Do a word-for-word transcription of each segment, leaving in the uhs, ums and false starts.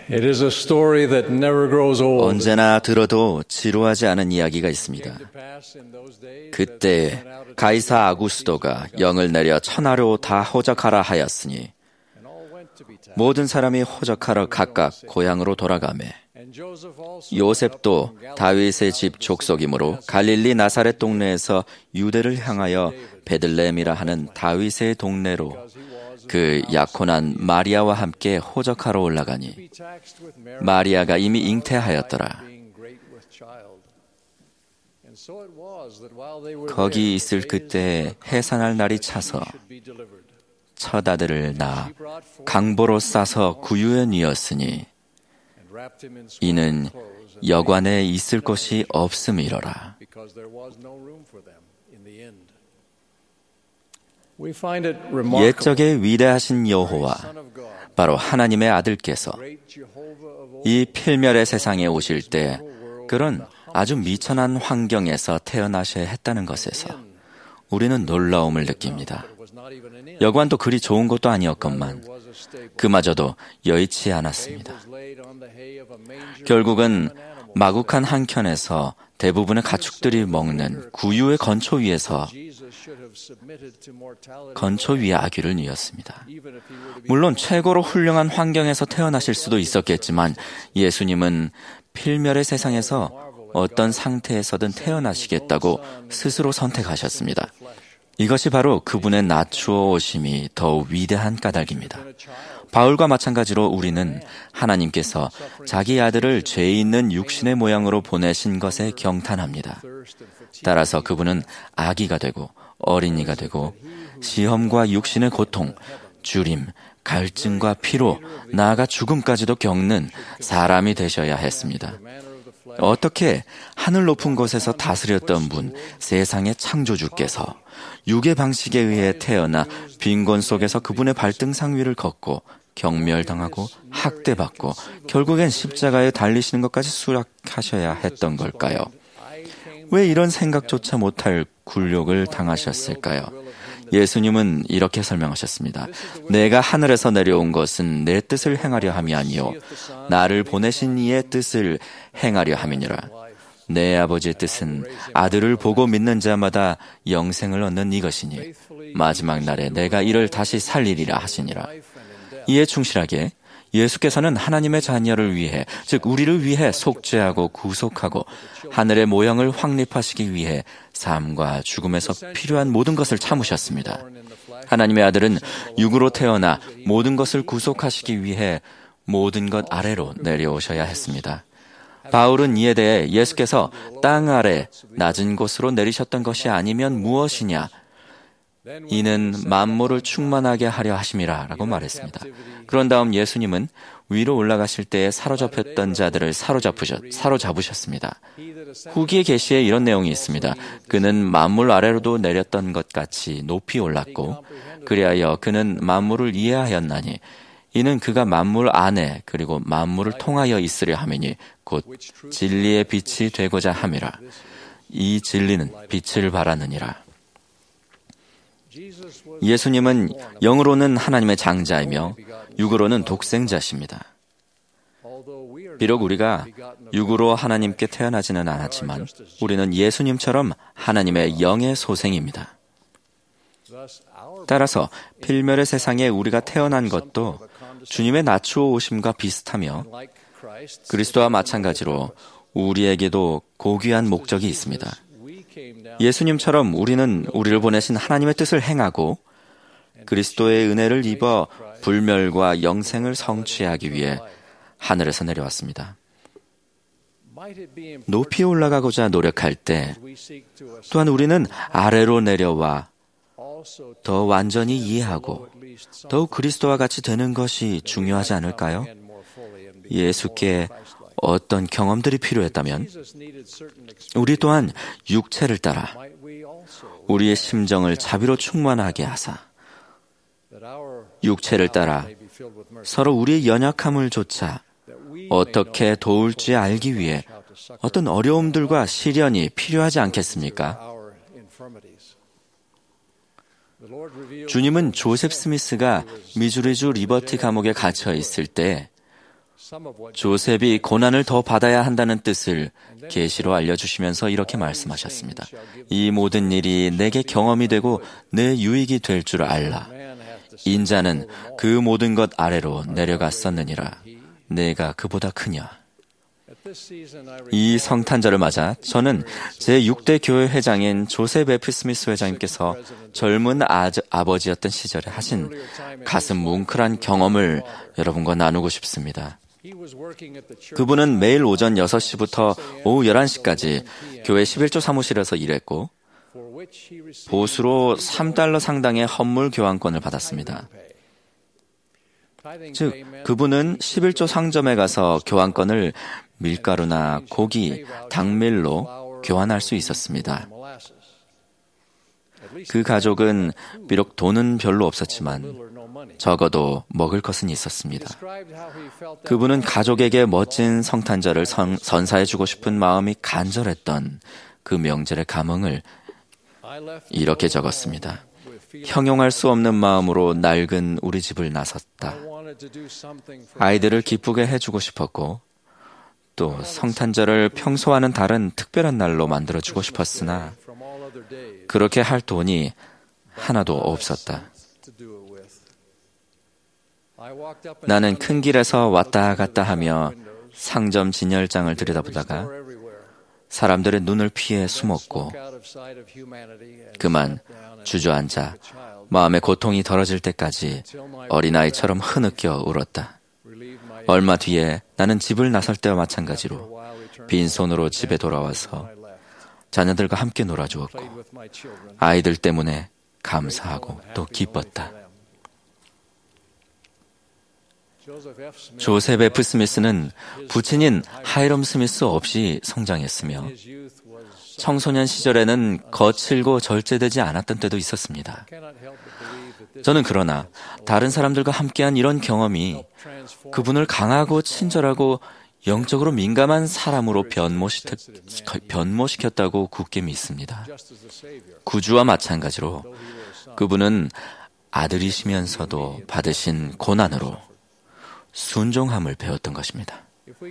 It is a story that never grows old. 언제나 들어도 지루하지 않은 이야기가 있습니다. 그때 가이사 아구스도가 영을 내려 천하로 다 호적하라 하였으니 모든 사람이 호적하러 각각 고향으로 돌아가매 요셉도 다윗의 집 족속이므로 갈릴리 나사렛 동네에서 유대를 향하여 베들레헴이라 하는 다윗의 동네로 그 약혼한 마리아와 함께 호적하러 올라가니 마리아가 이미 잉태하였더라. 거기 있을 그때 해산할 날이 차서 첫 아들을 낳아 강보로 싸서 구유에 뉘었으니 이는 여관에 있을 곳이 없음이로라. 옛적에 위대하신 여호와, 바로 하나님의 아들께서 이 필멸의 세상에 오실 때 그런 아주 미천한 환경에서 태어나셔야 했다는 것에서 우리는 놀라움을 느낍니다. 여관도 그리 좋은 것도 아니었건만 그마저도 여의치 않았습니다. 결국은 마국한 한켠에서 대부분의 가축들이 먹는 구유의 건초 위에서 건초 위에 아기를 뉘었습니다. 물론 최고로 훌륭한 환경에서 태어나실 수도 있었겠지만 예수님은 필멸의 세상에서 어떤 상태에서든 태어나시겠다고 스스로 선택하셨습니다. 이것이 바로 그분의 낮추어 오심이 더욱 위대한 까닭입니다. 바울과 마찬가지로 우리는 하나님께서 자기 아들을 죄 있는 육신의 모양으로 보내신 것에 경탄합니다. 따라서 그분은 아기가 되고 어린이가 되고 시험과 육신의 고통, 주림, 갈증과 피로, 나아가 죽음까지도 겪는 사람이 되셔야 했습니다. 어떻게 하늘 높은 곳에서 다스렸던 분, 세상의 창조주께서 육의 방식에 의해 태어나 빈곤 속에서 그분의 발등상 위를 걷고 경멸당하고 학대받고 결국엔 십자가에 달리시는 것까지 수락하셔야 했던 걸까요? 왜 이런 생각조차 못할 굴욕을 당하셨을까요? 예수님은 이렇게 설명하셨습니다. 내가 하늘에서 내려온 것은 내 뜻을 행하려 함이 아니요 나를 보내신 이의 뜻을 행하려 함이니라. 내 아버지의 뜻은 아들을 보고 믿는 자마다 영생을 얻는 이것이니 마지막 날에 내가 이를 다시 살리리라 하시니라. 이에 충실하게 예수께서는 하나님의 자녀를 위해, 즉 우리를 위해 속죄하고 구속하고 하늘의 모형을 확립하시기 위해 삶과 죽음에서 필요한 모든 것을 참으셨습니다. 하나님의 아들은 육으로 태어나 모든 것을 구속하시기 위해 모든 것 아래로 내려오셔야 했습니다. 바울은 이에 대해 예수께서 땅 아래 낮은 곳으로 내리셨던 것이 아니면 무엇이냐? 이는 만물을 충만하게 하려 하심이라 라고 말했습니다. 그런 다음 예수님은 위로 올라가실 때에 사로잡혔던 자들을 사로잡으셨, 사로잡으셨습니다. 후기의 계시에 이런 내용이 있습니다. 그는 만물 아래로도 내렸던 것 같이 높이 올랐고 그리하여 그는 만물을 이해하였나니 이는 그가 만물 안에 그리고 만물을 통하여 있으려 함이니 곧 진리의 빛이 되고자 함이라. 이 진리는 빛을 발하느니라. 예수님은 영으로는 하나님의 장자이며 육으로는 독생자십니다. 비록 우리가 육으로 하나님께 태어나지는 않았지만 우리는 예수님처럼 하나님의 영의 소생입니다. 따라서 필멸의 세상에 우리가 태어난 것도 주님의 낮추어 오심과 비슷하며 그리스도와 마찬가지로 우리에게도 고귀한 목적이 있습니다. 예수님처럼 우리는 우리를 보내신 하나님의 뜻을 행하고 그리스도의 은혜를 입어 불멸과 영생을 성취하기 위해 하늘에서 내려왔습니다. 높이 올라가고자 노력할 때 또한 우리는 아래로 내려와 더 완전히 이해하고 더욱 그리스도와 같이 되는 것이 중요하지 않을까요? 예수께 어떤 경험들이 필요했다면 우리 또한 육체를 따라 우리의 심정을 자비로 충만하게 하사 육체를 따라 서로 우리의 연약함을 조차 어떻게 도울지 알기 위해 어떤 어려움들과 시련이 필요하지 않겠습니까? 주님은 조셉 스미스가 미주리주 리버티 감옥에 갇혀 있을 때 조셉이 고난을 더 받아야 한다는 뜻을 계시로 알려주시면서 이렇게 말씀하셨습니다. 이 모든 일이 내게 경험이 되고 내 유익이 될 줄 알라. 인자는 그 모든 것 아래로 내려갔었느니라. 내가 그보다 크냐. 이 성탄절을 맞아 저는 제육 대 교회 회장인 조셉 F. 스미스 회장님께서 젊은 아, 아버지였던 시절에 하신 가슴 뭉클한 경험을 여러분과 나누고 싶습니다. 그분은 매일 오전 여섯 시부터 오후 열한 시까지 교회 십일 조 사무실에서 일했고 보수로 삼 달러 상당의 헌물 교환권을 받았습니다. 즉, 그분은 십일 조 상점에 가서 교환권을 밀가루나 고기, 닭밀로 교환할 수 있었습니다. 그 가족은 비록 돈은 별로 없었지만 적어도 먹을 것은 있었습니다. 그분은 가족에게 멋진 성탄절을 선, 선사해주고 싶은 마음이 간절했던 그 명절의 감흥을 이렇게 적었습니다. 형용할 수 없는 마음으로 낡은 우리 집을 나섰다. 아이들을 기쁘게 해주고 싶었고 또 성탄절을 평소와는 다른 특별한 날로 만들어주고 싶었으나 그렇게 할 돈이 하나도 없었다. 나는 큰 길에서 왔다 갔다 하며 상점 진열장을 들여다보다가 사람들의 눈을 피해 숨었고 그만 주저앉아 마음의 고통이 덜어질 때까지 어린아이처럼 흐느껴 울었다. 얼마 뒤에 나는 집을 나설 때와 마찬가지로 빈손으로 집에 돌아와서 자녀들과 함께 놀아주었고 아이들 때문에 감사하고 또 기뻤다. 조셉 F. 스미스는 부친인 하이럼 스미스 없이 성장했으며 청소년 시절에는 거칠고 절제되지 않았던 때도 있었습니다. 저는 그러나 다른 사람들과 함께한 이런 경험이 그분을 강하고 친절하고 영적으로 민감한 사람으로 변모시켰, 변모시켰다고 굳게 믿습니다. 구주와 마찬가지로 그분은 아들이시면서도 받으신 고난으로 순종함을 배웠던 것입니다.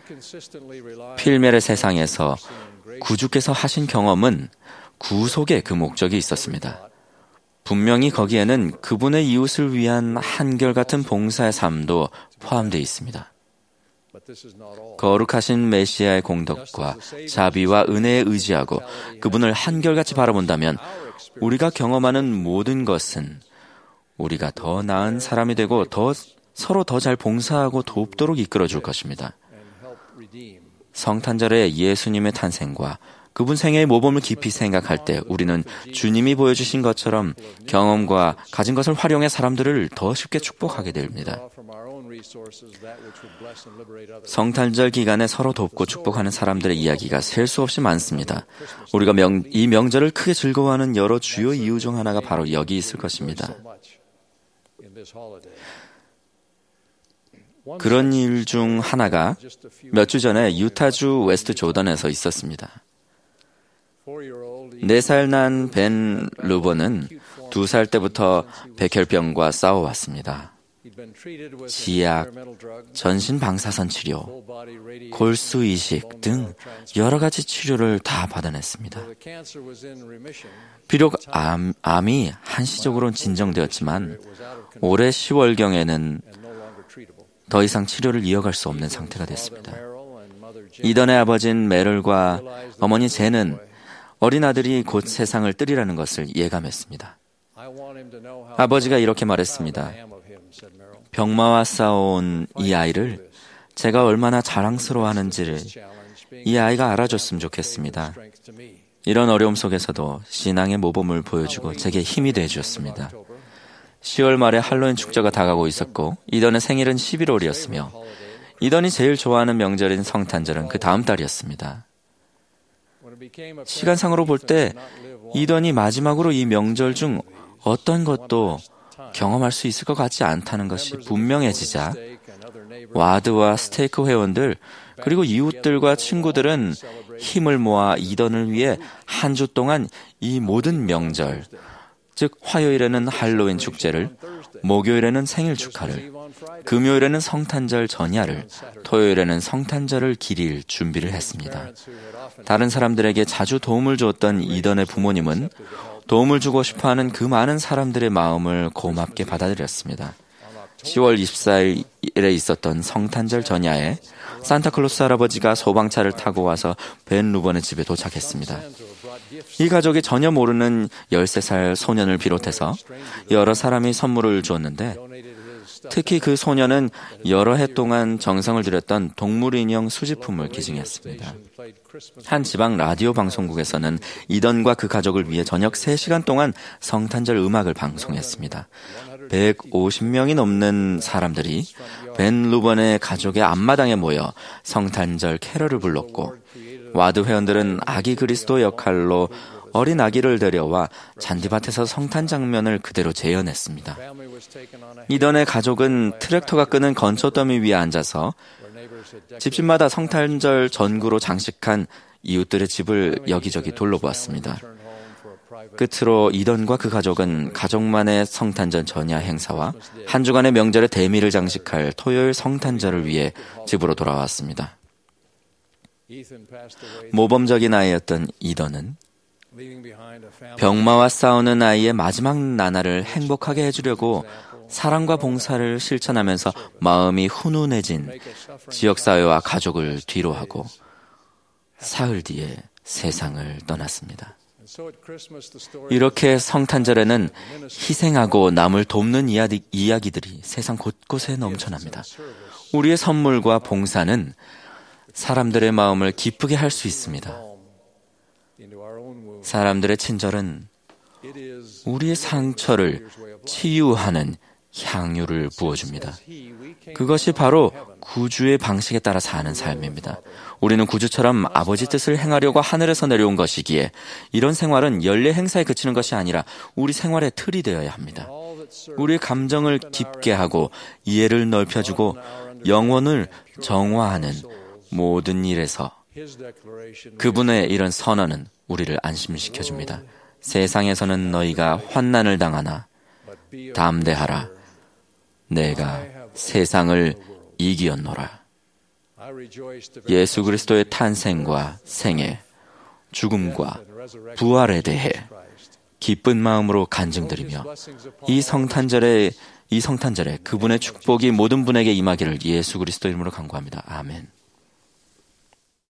필멸의 세상에서 구주께서 하신 경험은 구속의 그 목적이 있었습니다. 분명히 거기에는 그분의 이웃을 위한 한결같은 봉사의 삶도 포함되어 있습니다. 거룩하신 메시아의 공덕과 자비와 은혜에 의지하고 그분을 한결같이 바라본다면 우리가 경험하는 모든 것은 우리가 더 나은 사람이 되고 더 서로 더 잘 봉사하고 돕도록 이끌어줄 것입니다. 성탄절의 예수님의 탄생과 그분 생애의 모범을 깊이 생각할 때 우리는 주님이 보여주신 것처럼 경험과 가진 것을 활용해 사람들을 더 쉽게 축복하게 됩니다. 성탄절 기간에 서로 돕고 축복하는 사람들의 이야기가 셀 수 없이 많습니다. 우리가 명, 이 명절을 크게 즐거워하는 여러 주요 이유 중 하나가 바로 여기 있을 것입니다. 그런 일 중 하나가 몇 주 전에 유타주 웨스트 조던에서 있었습니다. 네 살 난 벤 루버는 두 살 때부터 백혈병과 싸워왔습니다. 지약, 전신 방사선 치료, 골수 이식 등 여러 가지 치료를 다 받아냈습니다. 비록 암, 암이 한시적으로는 진정되었지만 올해 시월경에는 더 이상 치료를 이어갈 수 없는 상태가 됐습니다. 이던의 아버진 메럴과 어머니 제는 어린 아들이 곧 세상을 뜨리라는 것을 예감했습니다. 아버지가 이렇게 말했습니다. 병마와 싸워온 이 아이를 제가 얼마나 자랑스러워하는지를 이 아이가 알아줬으면 좋겠습니다. 이런 어려움 속에서도 신앙의 모범을 보여주고 제게 힘이 되어주었습니다. 시월 말에 할로윈 축제가 다가오고 있었고 이던의 생일은 십일월이었으며 이던이 제일 좋아하는 명절인 성탄절은 그 다음 달이었습니다. 시간상으로 볼 때 이던이 마지막으로 이 명절 중 어떤 것도 경험할 수 있을 것 같지 않다는 것이 분명해지자 와드와 스테이크 회원들 그리고 이웃들과 친구들은 힘을 모아 이던을 위해 한 주 동안 이 모든 명절 즉 화요일에는 할로윈 축제를, 목요일에는 생일 축하를, 금요일에는 성탄절 전야를, 토요일에는 성탄절을 기릴 준비를 했습니다. 다른 사람들에게 자주 도움을 주었던 이던의 부모님은 도움을 주고 싶어하는 그 많은 사람들의 마음을 고맙게 받아들였습니다. 시월 이십사일에 있었던 성탄절 전야에 산타클로스 할아버지가 소방차를 타고 와서 벤 루번의 집에 도착했습니다. 이 가족이 전혀 모르는 열세 살 소년을 비롯해서 여러 사람이 선물을 주었는데, 특히 그 소년은 여러 해 동안 정성을 들였던 동물 인형 수집품을 기증했습니다. 한 지방 라디오 방송국에서는 이던과 그 가족을 위해 저녁 세 시간 동안 성탄절 음악을 방송했습니다. 백오십 명이 넘는 사람들이 벤 루번의 가족의 앞마당에 모여 성탄절 캐럴을 불렀고, 와드 회원들은 아기 그리스도 역할로 어린 아기를 데려와 잔디밭에서 성탄 장면을 그대로 재현했습니다. 이던의 가족은 트랙터가 끄는 건초 더미 위에 앉아서 집집마다 성탄절 전구로 장식한 이웃들의 집을 여기저기 둘러보았습니다. 끝으로 이던과 그 가족은 가족만의 성탄절 전야 행사와 한 주간의 명절의 대미를 장식할 토요일 성탄절을 위해 집으로 돌아왔습니다. 모범적인 아이였던 이던은 병마와 싸우는 아이의 마지막 나날을 행복하게 해주려고 사랑과 봉사를 실천하면서 마음이 훈훈해진 지역사회와 가족을 뒤로하고 사흘 뒤에 세상을 떠났습니다. 이렇게 성탄절에는 희생하고 남을 돕는 이야기, 이야기들이 세상 곳곳에 넘쳐납니다. 우리의 선물과 봉사는 사람들의 마음을 기쁘게 할 수 있습니다. 사람들의 친절은 우리의 상처를 치유하는 향유를 부어줍니다. 그것이 바로 구주의 방식에 따라 사는 삶입니다. 우리는 구주처럼 아버지 뜻을 행하려고 하늘에서 내려온 것이기에 이런 생활은 연례 행사에 그치는 것이 아니라 우리 생활의 틀이 되어야 합니다. 우리의 감정을 깊게 하고 이해를 넓혀주고 영혼을 정화하는 모든 일에서 그분의 이런 선언은 우리를 안심시켜줍니다. 세상에서는 너희가 환난을 당하나 담대하라. 내가 세상을 이기었노라. 예수 그리스도의 탄생과 생애, 죽음과 부활에 대해 기쁜 마음으로 간증드리며 이 성탄절에 이 성탄절에 그분의 축복이 모든 분에게 임하기를 예수 그리스도 이름으로 간구합니다. 아멘.